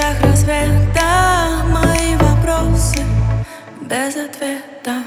лучах рассвета мои вопросы без ответа.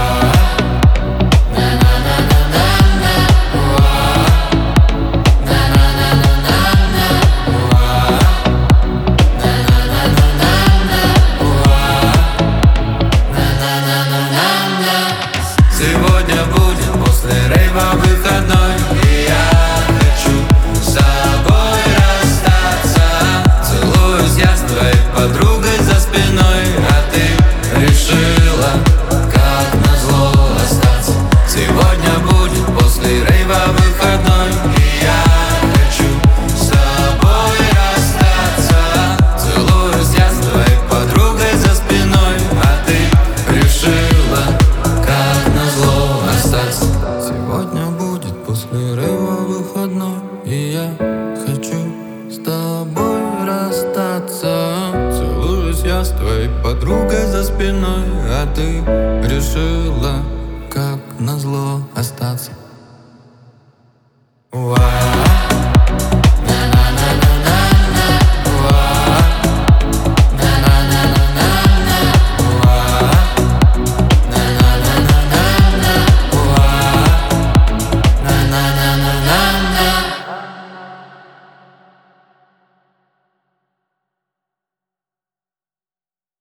Сегодня будет после рейва выходной, и я хочу с тобой расстаться. Целуюсь я с твоей подругой за спиной, а ты решила, как назло, остаться. Сегодня будет после рейва выходной, и я хочу с тобой расстаться. Целуюсь я с твоей подругой за спиной, а ты решила, как назло, остаться. Сегодня будет после рейва выходной, и я хочу с тобой расстаться. Целуюсь я с твоей подругой за спиной, а ты решила, как назло, остаться.